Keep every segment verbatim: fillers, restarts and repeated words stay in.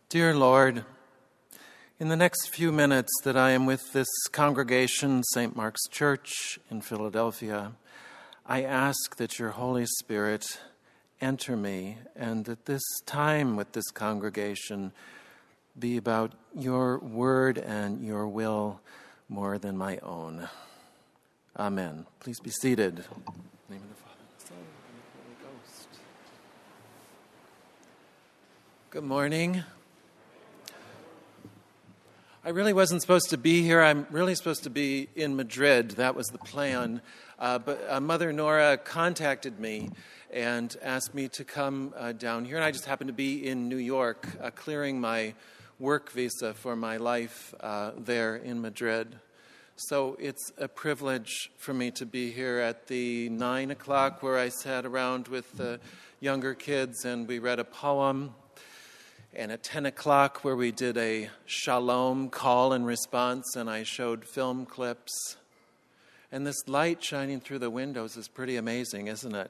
Dear Lord, in the next few minutes that I am with this congregation, Saint Mark's Church in Philadelphia, I ask that your Holy Spirit enter me and that this time with this congregation be about your word and your will more than my own. Amen. Please be seated. In the name of the Father, the Son, and the Holy Ghost. Good morning. I really wasn't supposed to be here. I'm really supposed to be in Madrid. That was the plan. Uh, but uh, Mother Nora contacted me and asked me to come uh, down here. And I just happened to be in New York, uh, clearing my work visa for my life uh, there in Madrid. So it's a privilege for me to be here at the nine o'clock where I sat around with the younger kids and we read a poem. And at ten o'clock where we did a shalom call and response and I showed film clips. And this light shining through the windows is pretty amazing, isn't it?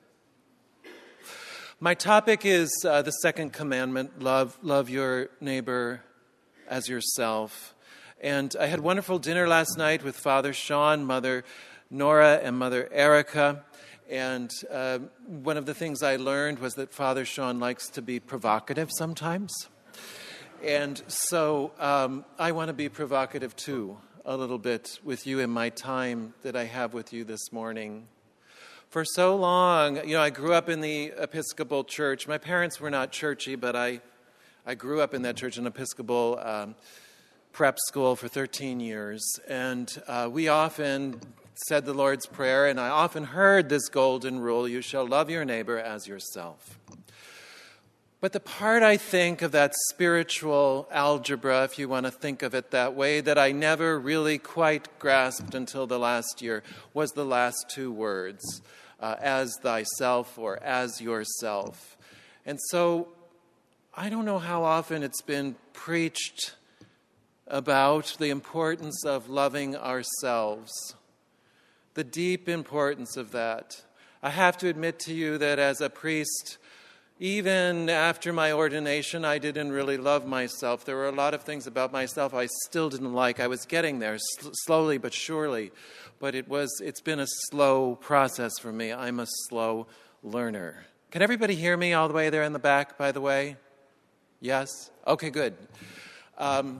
My topic is uh, the second commandment, love, love your neighbor as yourself. And I had wonderful dinner last night with Father Sean, Mother Nora, and Mother Erica. And uh, one of the things I learned was that Father Sean likes to be provocative sometimes. And so um, I want to be provocative too, a little bit with you in my time that I have with you this morning. For so long, you know, I grew up in the Episcopal Church. My parents were not churchy, but I, I grew up in that church, an Episcopal um, prep school for thirteen years. And uh, we often said the Lord's Prayer, and I often heard this golden rule, you shall love your neighbor as yourself. But the part, I think, of that spiritual algebra, if you want to think of it that way, that I never really quite grasped until the last year was the last two words, uh, as thyself or as yourself. And so I don't know how often it's been preached about the importance of loving ourselves. The deep importance of that. I have to admit to you that as a priest, even after my ordination, I didn't really love myself. There were a lot of things about myself I still didn't like. I was getting there, sl- slowly but surely. But it was, it's been a slow process for me. I'm a slow learner. Can everybody hear me all the way there in the back, by the way? Yes? Okay, good. Um,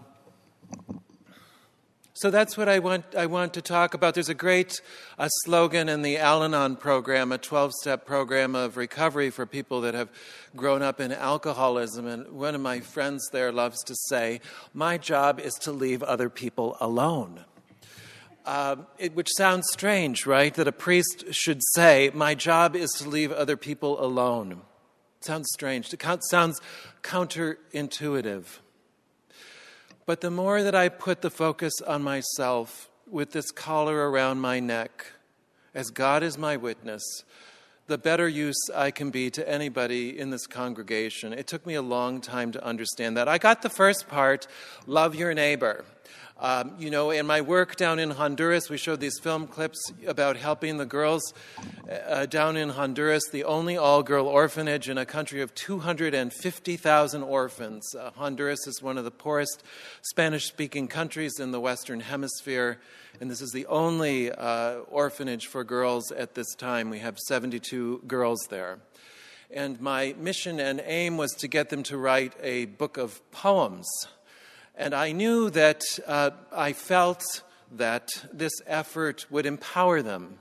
So that's what I want I want to talk about. There's a great uh, slogan in the Al-Anon program, a twelve-step program of recovery for people that have grown up in alcoholism. And one of my friends there loves to say, my job is to leave other people alone. Uh, it, which sounds strange, right? That a priest should say, my job is to leave other people alone. Sounds strange. It sounds counterintuitive. But the more that I put the focus on myself with this collar around my neck, as God is my witness, the better use I can be to anybody in this congregation. It took me a long time to understand that. I got the first part, love your neighbor. Um, you know, in my work down in Honduras, we showed these film clips about helping the girls uh, down in Honduras, the only all-girl orphanage in a country of two hundred fifty thousand orphans. Uh, Honduras is one of the poorest Spanish-speaking countries in the Western Hemisphere, and this is the only uh, orphanage for girls at this time. We have seventy-two girls there. And my mission and aim was to get them to write a book of poems. And I knew that uh, I felt that this effort would empower them.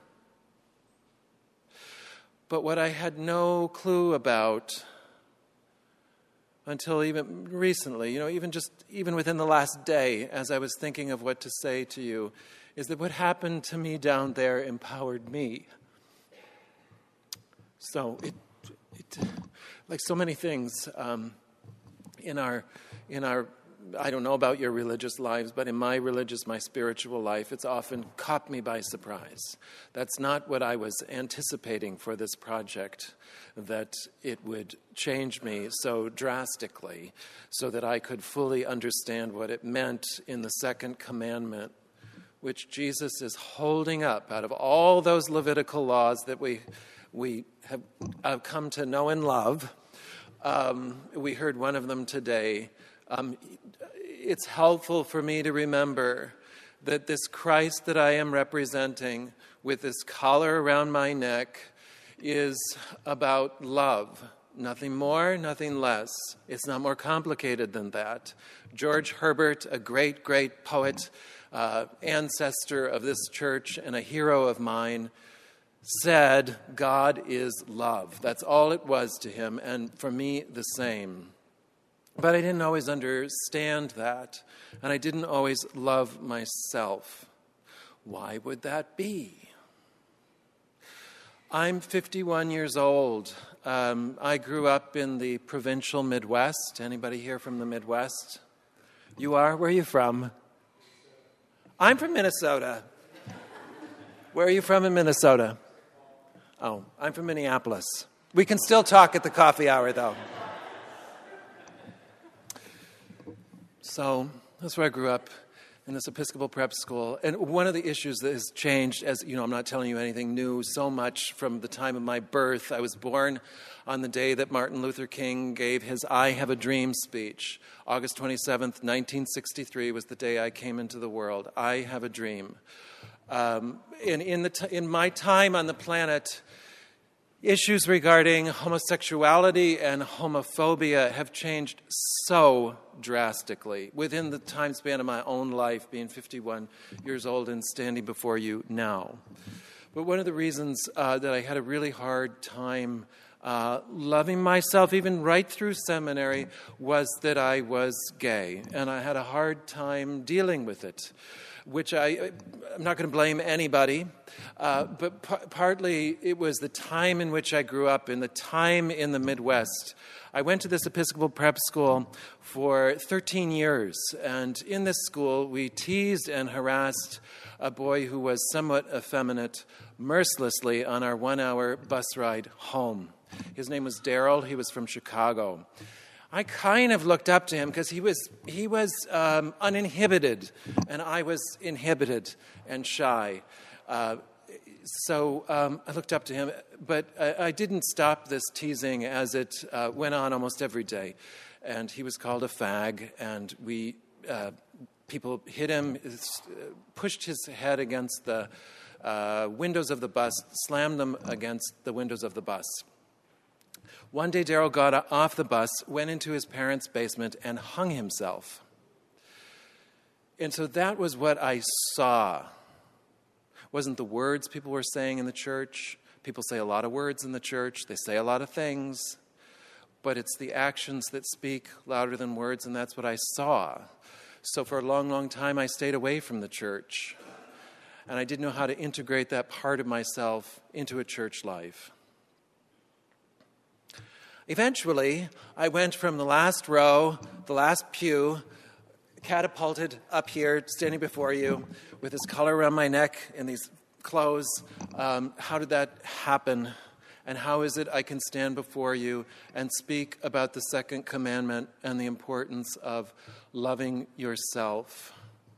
But what I had no clue about until even recently, you know, even just even within the last day, as I was thinking of what to say to you, is that what happened to me down there empowered me. So it, it like so many things um, in our in our. I don't know about your religious lives, but in my religious, my spiritual life, it's often caught me by surprise. That's not what I was anticipating for this project, that it would change me so drastically so that I could fully understand what it meant in the second commandment, which Jesus is holding up out of all those Levitical laws that we, we have, have come to know and love. Um, we heard one of them today. Um, it's helpful for me to remember that this Christ that I am representing with this collar around my neck is about love. Nothing more, nothing less. It's not more complicated than that. George Herbert, a great, great poet, uh, ancestor of this church and a hero of mine, said, God is love. That's all it was to him, and for me, the same. But I didn't always understand that, and I didn't always love myself. Why would that be? I'm fifty-one years old. Um, I grew up in the provincial Midwest. Anybody here from the Midwest? You are? Where are you from? I'm from Minnesota. Where are you from in Minnesota? Oh, I'm from Minneapolis. We can still talk at the coffee hour, though. So that's where I grew up, in this Episcopal prep school. And one of the issues that has changed, as you know, I'm not telling you anything new so much from the time of my birth. I was born on the day that Martin Luther King gave his I Have a Dream speech. August twenty-seventh, nineteen sixty-three was the day I came into the world. I have a dream. Um, in, in, the t- in my time on the planet, issues regarding homosexuality and homophobia have changed so drastically within the time span of my own life, being fifty-one years old and standing before you now. But one of the reasons uh, that I had a really hard time uh, loving myself, even right through seminary, was that I was gay, and I had a hard time dealing with it, which I, I'm not going to blame anybody, uh, but p- partly it was the time in which I grew up, in the time in the Midwest. I went to this Episcopal prep school for thirteen years, and in this school we teased and harassed a boy who was somewhat effeminate mercilessly on our one-hour bus ride home. His name was Daryl. He was from Chicago. I kind of looked up to him because he was he was um, uninhibited, and I was inhibited and shy. Uh, so um, I looked up to him, but I, I didn't stop this teasing as it uh, went on almost every day. And he was called a fag, and we uh, people hit him, pushed his head against the uh, windows of the bus, slammed them against the windows of the bus. One day, Daryl got off the bus, went into his parents' basement, and hung himself. And so that was what I saw. It wasn't the words people were saying in the church. People say a lot of words in the church. They say a lot of things. But it's the actions that speak louder than words, and that's what I saw. So for a long, long time, I stayed away from the church. And I didn't know how to integrate that part of myself into a church life. Eventually, I went from the last row, the last pew, catapulted up here, standing before you, with this collar around my neck and these clothes. Um, how did that happen? And how is it I can stand before you and speak about the second commandment and the importance of loving yourself?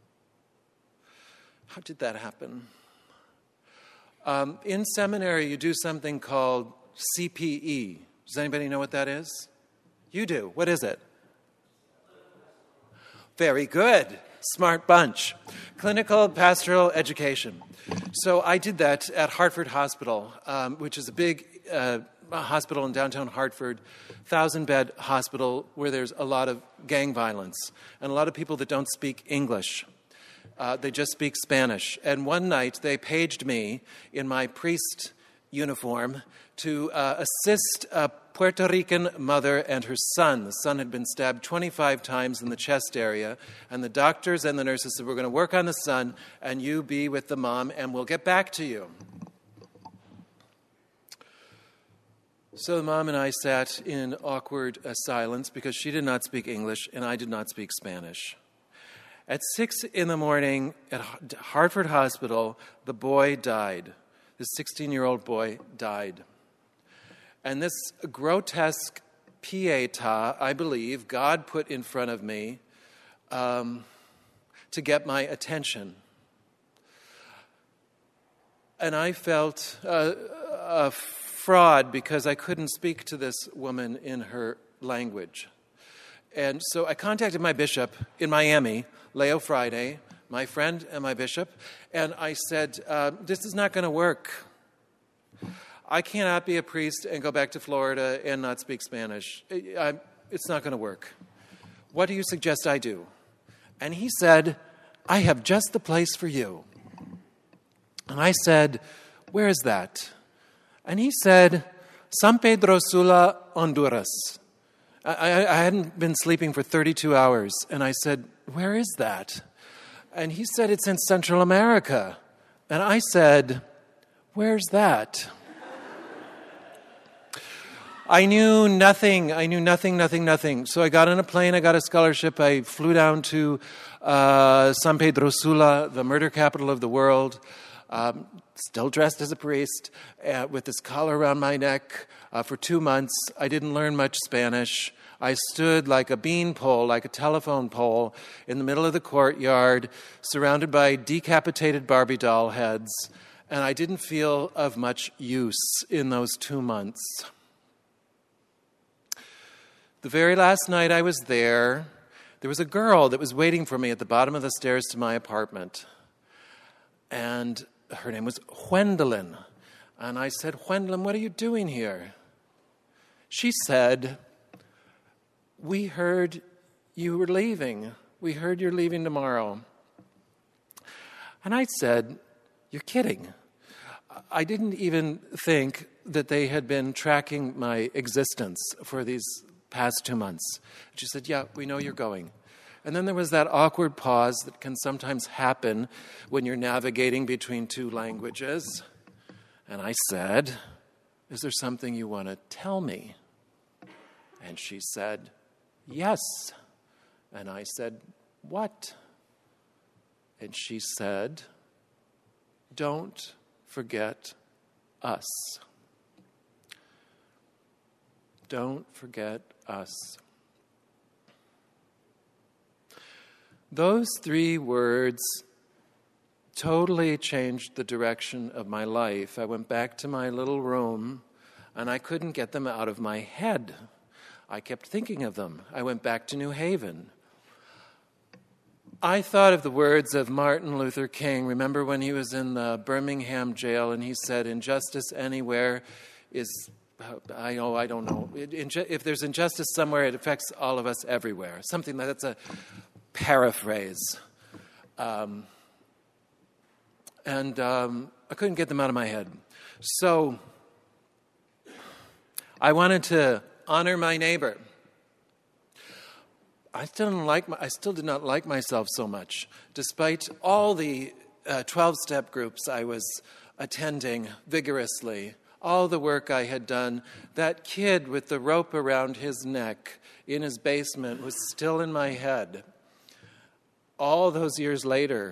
How did that happen? Um, in seminary, you do something called C P E. Does anybody know what that is? You do. What is it? Very good. Smart bunch. Clinical Pastoral Education. So I did that at Hartford Hospital, um, which is a big uh, hospital in downtown Hartford, thousand-bed hospital where there's a lot of gang violence and a lot of people that don't speak English. Uh, they just speak Spanish. And one night they paged me in my priest uniform to uh, assist a Puerto Rican mother and her son. The son had been stabbed twenty-five times in the chest area, and the doctors and the nurses said, we're going to work on the son, and you be with the mom, and we'll get back to you. So the mom and I sat in awkward uh, silence because she did not speak English, and I did not speak Spanish. At six in the morning at Hartford Hospital, the boy died. This sixteen-year-old boy died. And this grotesque pietà, I believe, God put in front of me um, to get my attention. And I felt uh, a fraud because I couldn't speak to this woman in her language. And so I contacted my bishop in Miami, Leo Friday, my friend and my bishop, and I said, uh, this is not going to work. I cannot be a priest and go back to Florida and not speak Spanish. I, it's not going to work. What do you suggest I do? And he said, I have just the place for you. And I said, where is that? And he said, San Pedro Sula, Honduras. I, I, I hadn't been sleeping for thirty-two hours. And I said, where is that? And he said, it's in Central America. And I said, where's that? I knew nothing. I knew nothing, nothing, nothing. So I got on a plane. I got a scholarship. I flew down to uh, San Pedro Sula, the murder capital of the world, um, still dressed as a priest, uh, with this collar around my neck uh, for two months. I didn't learn much Spanish. I stood like a bean pole, like a telephone pole, in the middle of the courtyard, surrounded by decapitated Barbie doll heads, and I didn't feel of much use in those two months. The very last night I was there, there was a girl that was waiting for me at the bottom of the stairs to my apartment. And her name was Gwendolyn. And I said, Gwendolyn, what are you doing here? She said, we heard you were leaving. We heard you're leaving tomorrow. And I said, you're kidding. I didn't even think that they had been tracking my existence for these past two months. She said, yeah, we know you're going. And then there was that awkward pause that can sometimes happen when you're navigating between two languages. And I said, is there something you want to tell me? And she said, yes. And I said, what? And she said, don't forget us. Don't forget us. Those three words totally changed the direction of my life. I went back to my little room, and I couldn't get them out of my head. I kept thinking of them. I went back to New Haven. I thought of the words of Martin Luther King. Remember when he was in the Birmingham jail, and he said, injustice anywhere is... I know, I don't know. If there's injustice somewhere, it affects all of us everywhere. Something like that's a paraphrase. Um, and um, I couldn't get them out of my head. So I wanted to honor my neighbor. I still didn't like my, I still did not like myself so much, despite all the uh, twelve-step groups I was attending vigorously. All the work I had done, that kid with the rope around his neck in his basement was still in my head. All those years later.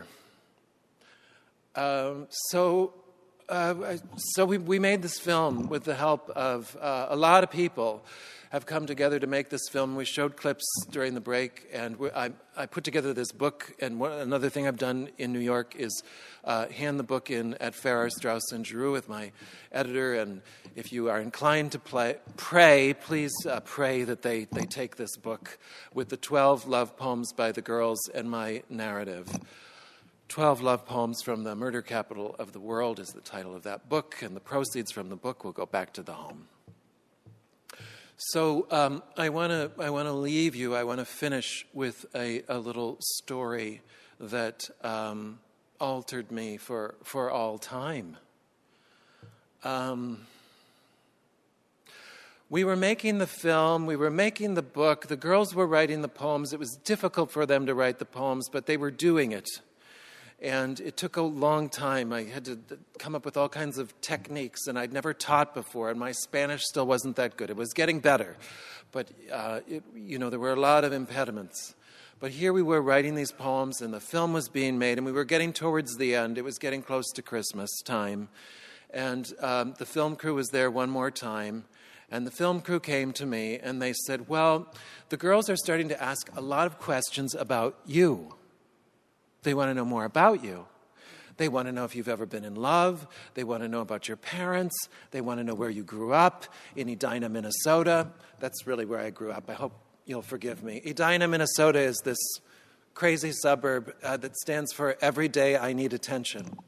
Um, so uh, so we, we made this film with the help of uh, a lot of people have come together to make this film. We showed clips during the break, and we, I, I put together this book. And one, another thing I've done in New York is uh, hand the book in at Farrar, Straus and Giroux with my editor. And if you are inclined to play, pray, please uh, pray that they, they take this book with the twelve love poems by the girls and my narrative. twelve Love Poems from the Murder Capital of the World is the title of that book, and the proceeds from the book will go back to the home. So um, I want to I want to leave you. I want to finish with a, a little story that um, altered me for for all time. Um, we were making the film. We were making the book. The girls were writing the poems. It was difficult for them to write the poems, but they were doing it. And it took a long time. I had to come up with all kinds of techniques, and I'd never taught before, and my Spanish still wasn't that good. It was getting better, but uh, it, you know, there were a lot of impediments. But here we were writing these poems, and the film was being made, and we were getting towards the end. It was getting close to Christmas time, and um, the film crew was there one more time, and the film crew came to me, and they said, well, the girls are starting to ask a lot of questions about you. They want to know more about you. They want to know if you've ever been in love. They want to know about your parents. They want to know where you grew up, in Edina, Minnesota. That's really where I grew up. I hope you'll forgive me. Edina, Minnesota is this crazy suburb uh, that stands for Every Day I Need Attention.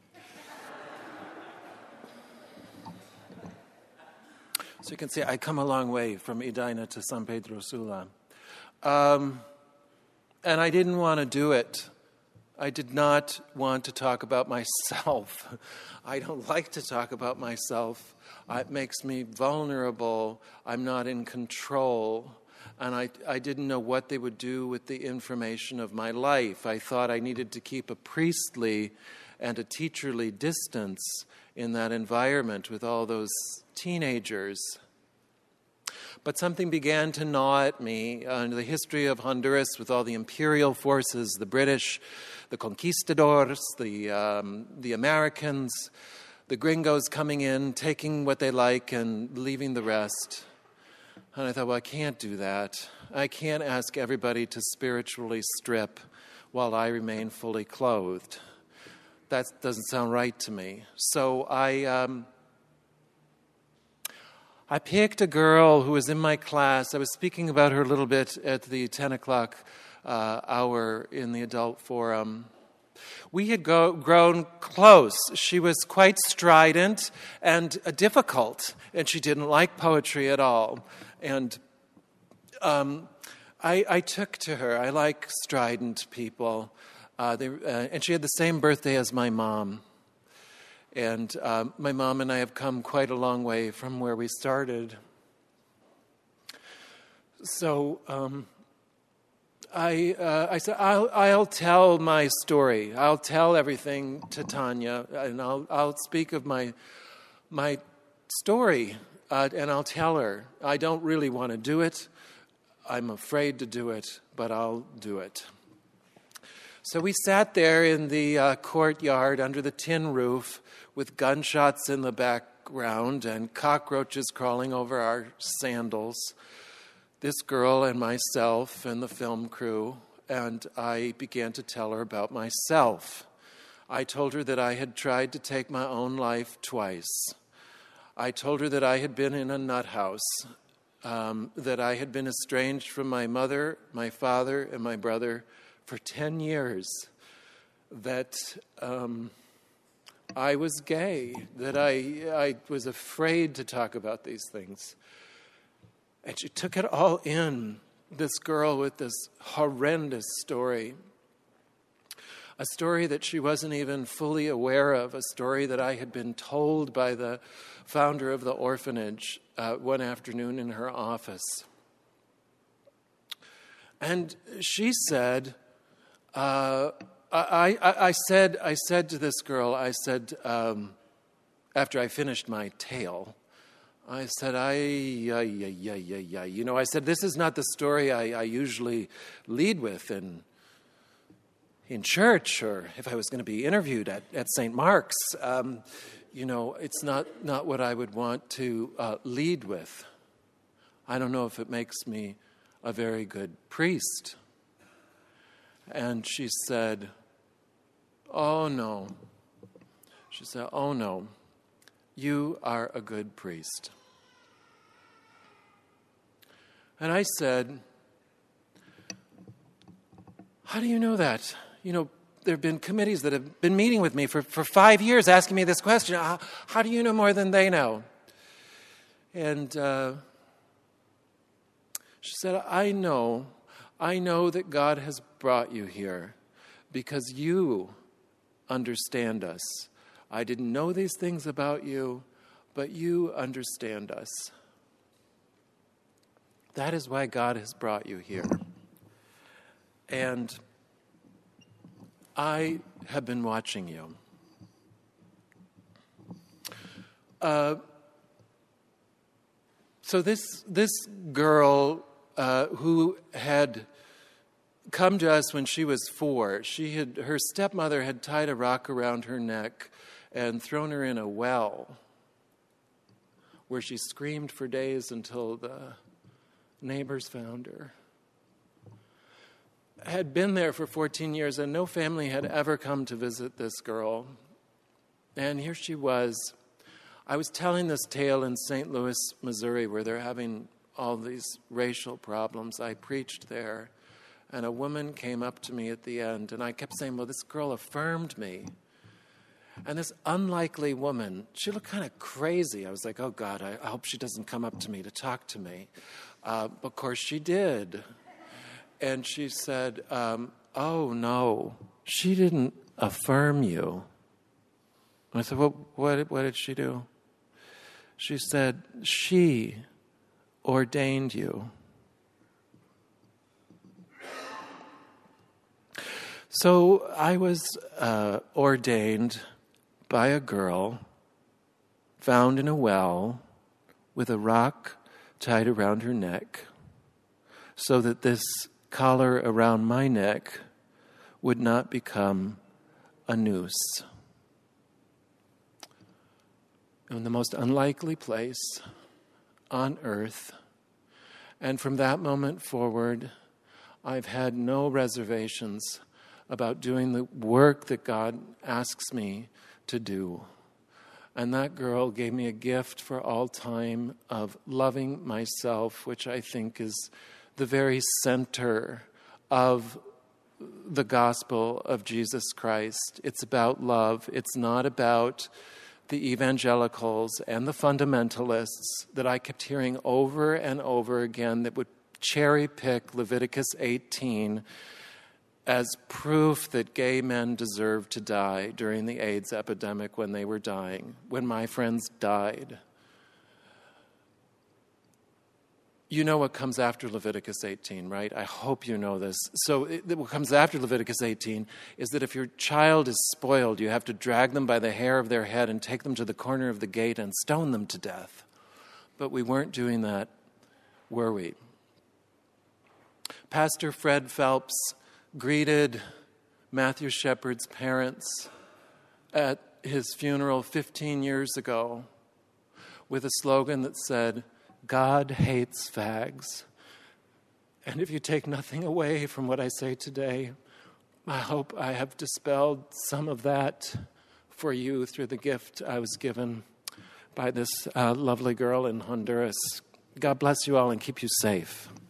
So you can see I come a long way from Edina to San Pedro Sula. Um, and I didn't want to do it. I did not want to talk about myself. I don't like to talk about myself. It makes me vulnerable. I'm not in control. And I, I didn't know what they would do with the information of my life. I thought I needed to keep a priestly and a teacherly distance in that environment with all those teenagers. But something began to gnaw at me uh, the history of Honduras with all the imperial forces, the British, the conquistadors, the um, the Americans, the gringos coming in, taking what they like and leaving the rest. And I thought, well, I can't do that. I can't ask everybody to spiritually strip while I remain fully clothed. That doesn't sound right to me. So I... Um, I picked a girl who was in my class. I was speaking about her a little bit at the ten o'clock uh, hour in the adult forum. We had go, grown close. She was quite strident and uh, difficult, and she didn't like poetry at all. And um, I, I took to her. I like strident people. Uh, they, uh, and she had the same birthday as my mom. And uh, my mom and I have come quite a long way from where we started. So um, I uh, I said, I'll, I'll tell my story. I'll tell everything to Tanya, and I'll I'll speak of my my story, uh, and I'll tell her. I don't really want to do it. I'm afraid to do it, but I'll do it. So we sat there in the uh, courtyard under the tin roof with gunshots in the background and cockroaches crawling over our sandals, this girl and myself and the film crew, and I began to tell her about myself. I told her that I had tried to take my own life twice. I told her that I had been in a nut house, um, that I had been estranged from my mother, my father, and my brother for ten years, that um, I was gay, that I, I was afraid to talk about these things. And she took it all in, this girl with this horrendous story, a story that she wasn't even fully aware of, a story that I had been told by the founder of the orphanage uh, one afternoon in her office. And she said, uh, I, I, I said, I said to this girl, I said, um, after I finished my tale, I said, I, yeah, yeah, yeah, yeah, yeah. You know, I said, this is not the story I, I usually lead with in in church, or if I was going to be interviewed at, at Saint Mark's. Um, you know, it's not, not what I would want to uh, lead with. I don't know if it makes me a very good priest. And she said, oh, no. She said, oh, no. You are a good priest. And I said, how do you know that? You know, there have been committees that have been meeting with me for, for five years asking me this question. How, how do you know more than they know? And uh, she said, I know. I know that God has brought you here because you understand us. I didn't know these things about you, but you understand us. That is why God has brought you here. And I have been watching you. Uh, so this this girl uh, who had come to us when she was four, she had her stepmother had tied a rock around her neck and thrown her in a well, where she screamed for days until the neighbors found her. Had been there for fourteen years, and no family had ever come to visit this girl. And here she was. I was telling this tale in Saint Louis, Missouri, where they're having all these racial problems. I preached there, and a woman came up to me at the end, and I kept saying, well, this girl affirmed me. And this unlikely woman, she looked kind of crazy. I was like, oh, God, I, I hope she doesn't come up to me to talk to me. Uh, of course, she did. And she said, um, oh, no, she didn't affirm you. And I said, well, what, what did she do? She said, she ordained you. So I was uh, ordained by a girl found in a well with a rock tied around her neck so that this collar around my neck would not become a noose. In the most unlikely place on earth. And from that moment forward, I've had no reservations about doing the work that God asks me to do. And that girl gave me a gift for all time of loving myself, which I think is the very center of the gospel of Jesus Christ. It's about love. It's not about the evangelicals and the fundamentalists that I kept hearing over and over again that would cherry pick Leviticus eighteen as proof that gay men deserved to die during the AIDS epidemic when they were dying, when my friends died. You know what comes after Leviticus eighteen, right? I hope you know this. So it, what comes after Leviticus eighteen is that if your child is spoiled, you have to drag them by the hair of their head and take them to the corner of the gate and stone them to death. But we weren't doing that, were we? Pastor Fred Phelps greeted Matthew Shepard's parents at his funeral fifteen years ago with a slogan that said, God hates fags. And if you take nothing away from what I say today, I hope I have dispelled some of that for you through the gift I was given by this uh, lovely girl in Honduras. God bless you all and keep you safe.